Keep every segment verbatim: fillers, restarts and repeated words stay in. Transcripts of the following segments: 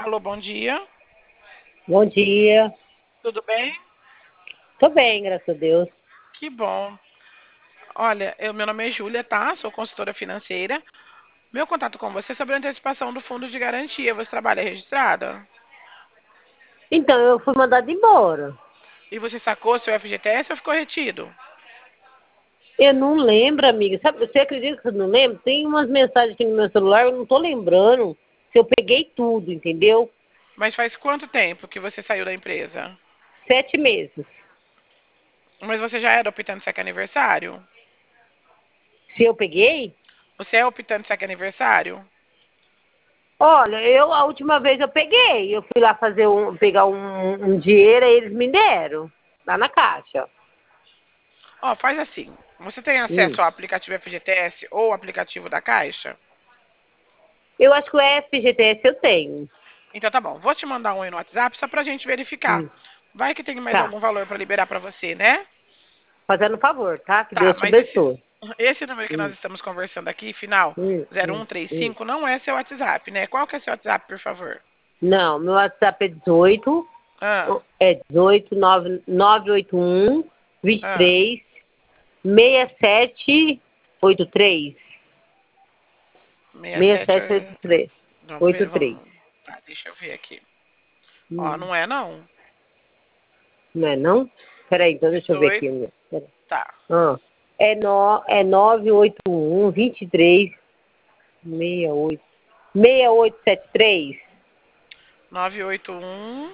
Alô, bom dia. Bom dia. Tudo bem? Tô bem, graças a Deus. Que bom. Olha, eu, meu nome é Júlia, tá? Sou consultora financeira. Meu contato com você é sobre a antecipação do fundo de garantia. Você trabalha registrada? Então, eu fui mandada embora. E você sacou seu F G T S ou ficou retido? Eu não lembro, amiga. Sabe, você acredita que eu não lembro? Tem umas mensagens aqui no meu celular, eu não tô lembrando se eu peguei tudo, entendeu? Mas faz quanto tempo que você saiu da empresa? Sete meses. Mas você já era optante SEC aniversário? Se eu peguei? Você é optante SEC aniversário? Olha, eu a última vez eu peguei. Eu fui lá fazer um, pegar um, um dinheiro e eles me deram. Lá na caixa. Ó, faz assim. Você tem Hum. acesso ao aplicativo F G T S ou ao aplicativo da Caixa? Eu acho que o F G T S eu tenho. Então tá bom. Vou te mandar um aí no WhatsApp só pra gente verificar. Hum. Vai que tem mais Tá. algum valor pra liberar pra você, né? Fazendo um favor, tá? Que Tá, Deus te mas esse, abençoe. esse número que nós Hum. estamos conversando aqui, final Hum. zero um Hum. três Hum. cinco, não é seu WhatsApp, né? Qual que é seu WhatsApp, por favor? Não, meu WhatsApp é dezoito, Ah, é dezoito, nove, nove oito um, ah, vinte e três, seis sete oito três. sessenta e seis sete. sete oito três. Vamos ver, oito três. vamos. Tá, deixa eu ver aqui. Ó, Hum, não é não. não é não? Peraí, então deixa eu ver aqui dezoito, o meu. Peraí. tá. Ah, é, no, é nove oito um, vinte e três, sessenta e oito, seis oito sete três, nove oito um.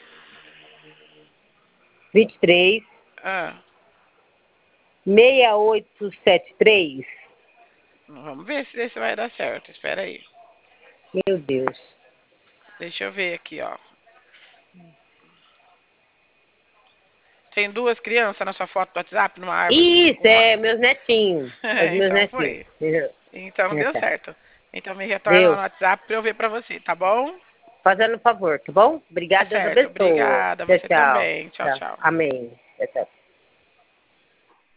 vinte e três, Ah, seis oito sete três. vamos ver se esse vai dar certo. Espera aí. Meu Deus. Deixa eu ver aqui, ó. Tem duas crianças na sua foto do WhatsApp, numa árvore. Isso, Uma... é meus netinhos. É os meus Então netinhos. foi. Então É, deu tá. certo. Então me retorna lá Viu? no WhatsApp pra eu ver pra você, tá bom? Fazendo um favor, tá bom? Tá Obrigada, Deus certo. abençoe. Obrigada. Tchau, Você tchau. também. Tchau, Tchau. tchau. Amém. Tchau, tchau.